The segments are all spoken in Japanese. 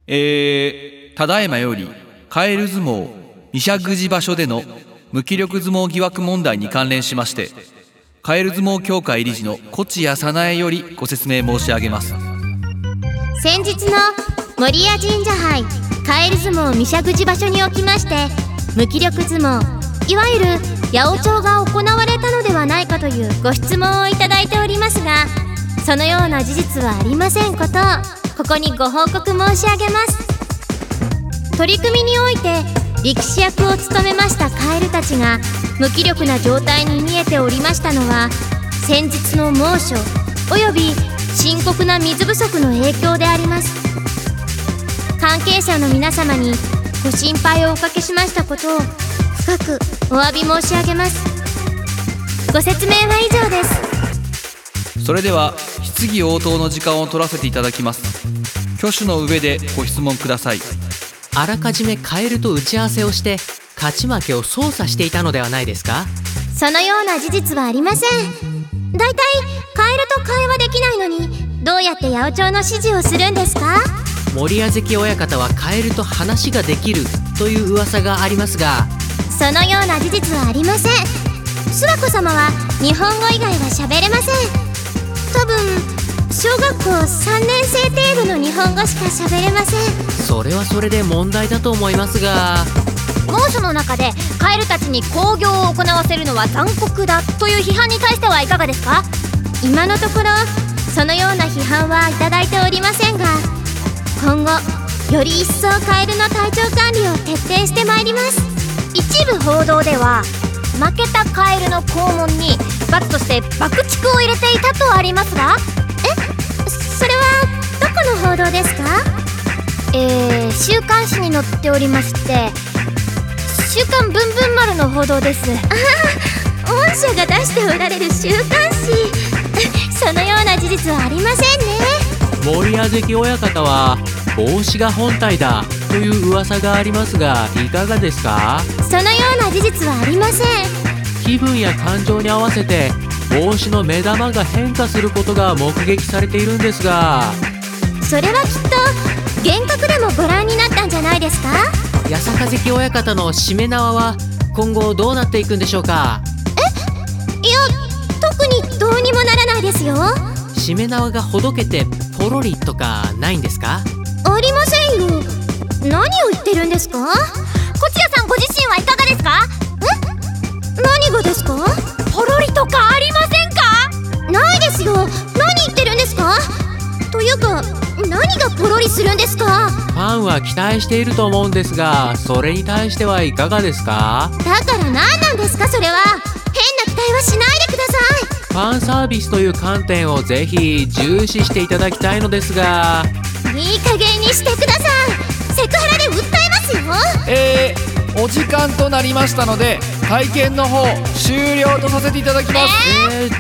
ただいまよりカエル相撲二社口場所での無気力相撲疑惑問題に関連しまして、カエル相撲協会理事の小千谷早苗よりご説明申し上げます。 先日の守谷神社杯カエル相撲三社口場所におきまして、無気力相撲いわゆる八百長が行われたのではないかというご質問をいただいておりますが、そのような事実はありませんことをここにご報告申し上げます。取り組みにおいて力士役を務めましたカエルたちが無気力な状態に見えておりましたのは、先日の猛暑および深刻な水不足の影響であります。関係者の皆様にご心配をおかけしましたことを深くお詫び申し上げます。ご説明は以上です。 それでは質疑応答の時間を取らせていただきます。挙手の上でご質問ください。 あらかじめカエルと打ち合わせをして勝ち負けを操作していたのではないですか？ そのような事実はありません。だいたいカエルと会話できないのにどうやって八百長の指示をするんですか？ 守谷関親方はカエルと話ができるという噂がありますが、 そのような事実はありません。諏訪子様は日本語以外は喋れません。多分小学校3年生程度の日本語しか喋れません。 それはそれで問題だと思いますが、 猛暑の中でカエルたちに興行を行わせるのは残酷だという批判に対してはいかがですか？ 今のところそのような批判はいただいておりませんが、今後より一層カエルの体調管理を徹底してまいります。 一部報道では負けたカエルの肛門に罰として爆竹を入れていたとありますが、 それはどこの報道ですか？ 週刊誌に載っておりまして、週刊ブンブン丸の報道です。 御社が出しておられる週刊誌そのような事実はありませんね。 守谷関親方は帽子が本体だという噂がありますが、いかがですか？ そのような事実はありません。 気分や感情に合わせて帽子の目玉が変化することが目撃されているんですが、 それはきっと幻覚でもご覧になったんじゃないですか？ 八坂関親方のしめ縄は今後どうなっていくんでしょうか？ いや、特にどうにもならないですよ。 しめ縄がほどけてポロリとかないんですか？ ありませんよ。何を言ってるんですか？ 小千谷さんご自身はいかがですか？ 何がですか？ ポロリとかありませんか？ ないですよ。何言ってるんですか？というか何がポロリするんですか？ ファンは期待していると思うんですが、それに対してはいかがですか？ だから何なんですかそれは。変な期待はしないでください。 ファンサービスという観点をぜひ重視していただきたいのですが。 いい加減にしてください。セクハラで訴えますよ。お時間となりましたので会見の方終了とさせていただきます。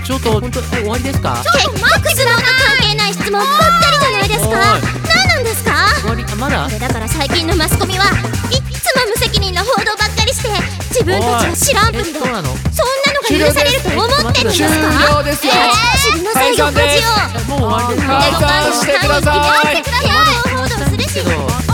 ちょっと本当終わりですか？ 結局質問が関係ない質問ばっかりじゃないですか。何なんですか？ 終わりまだ？ これだから最近のマスコミはいっつも無責任な報道ばっかりして、自分たちは知らんぷりで、そんなのが許されると思ってるんですか？ 終了ですよ。 知りなさいよ、 解散です。 もう終わりですか？ 解散してください。 報道するし。